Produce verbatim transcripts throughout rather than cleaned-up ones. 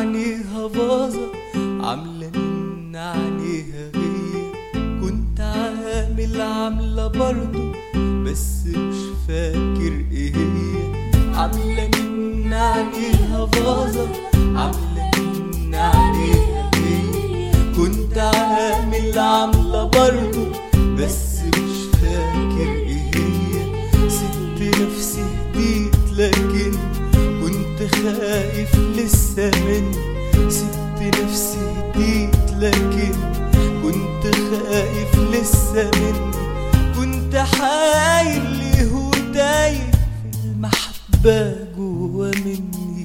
عينيها باظة، عاملة من عينيها غير. كنت عامل عاملة برضو بس مش فاكر ايه هي. عاملة من عينيها باظة، عاملة من عينيها غير. كنت عامل عاملة برضو بس مش فاكر ايه هي. سبت نفسي هديت لكن كنت خايف لسه مني. سبت نفسي هديت لكن كنت خايف لسه مني. كنت حايل ليه وتايه في المحبة جوا مني.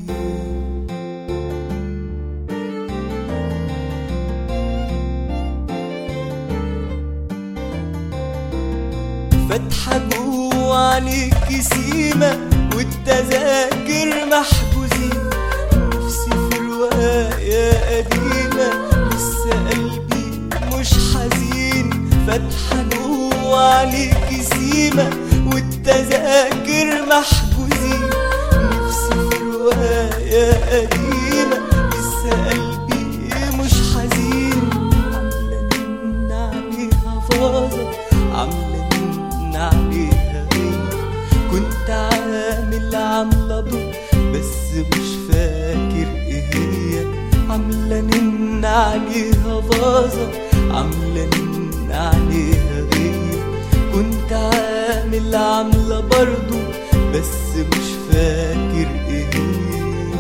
فاتحة جوا عليكي سيمة والتذاكر محجوزين. نفسي في رواية قديمة لسه قلبي مش حزين. فاتحة جوا عليكي سيمة والتذاكر محجوزين. نفسي في رواية قديمة لسه قلبي مش حزين. عاملة من عليها فاظة، عاملة من عليها غير. كنت عامل عاملة ضوء بس مش فاكر ايه هي. عاملة من عليها فاظة، عاملة من عليها غير. كنت عامل عاملة برضو بس مش فاكر ايه هي.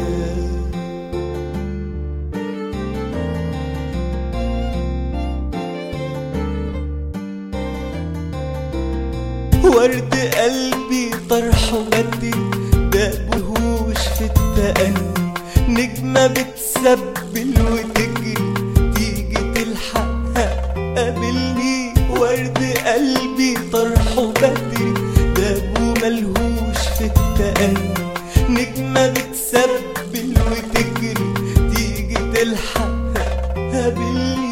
ورد قلبي طرحه بدي دابهوش في التأني. نجمة بتسبل وتجري تيجي تلحقها قابلني. ورد قلبي طرحه بدري دابه ملهوش في التأني. نجمة بتسبل وتجري تيجي تلحقها قابلني.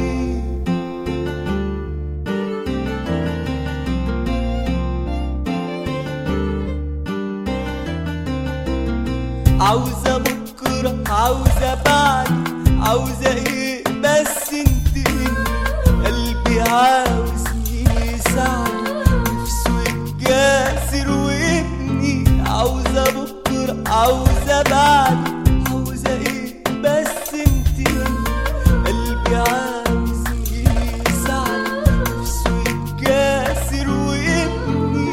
عاوزة بكرة، عاوزة بعد، عاوزة ايه بس انت مني. قلبي عاوز مين يساعده نفسه يتجاسر ويبني. عاوزة بكرة، عاوزة بعد، عاوزة ايه بس انت مني. قلبي عاوز مين يساعده نفسه يتجاسر ويبني.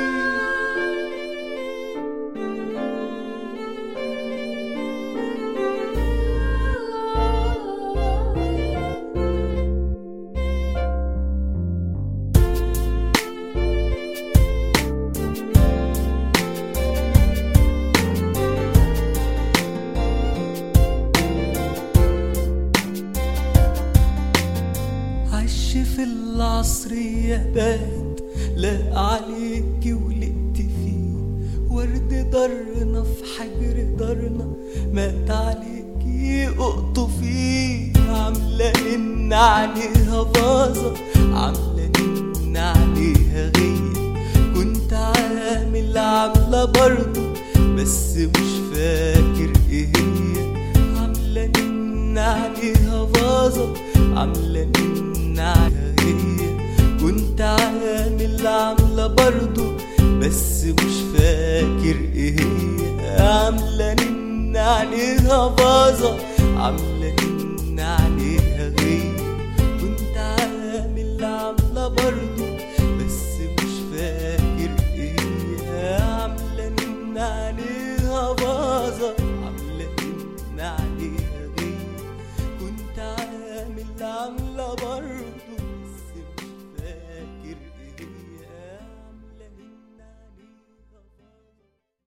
في العصرية بات لا عليكي ولقت فيه. ورد ضرنا في حجر دارنا مات عليكي اقطفيه. عاملة من عليها باظة، عاملة من عليها غير. كنت عامل عاملة برضو بس مش فاكر ايه هي. عاملة من عليها باظة، عاملة من عليها غير. كنت عامل عاملة برضو بس مش فاكر ايه هي. عاملة من عليها باظة، عاملة من عليها غير. كنت عامل عاملة برضو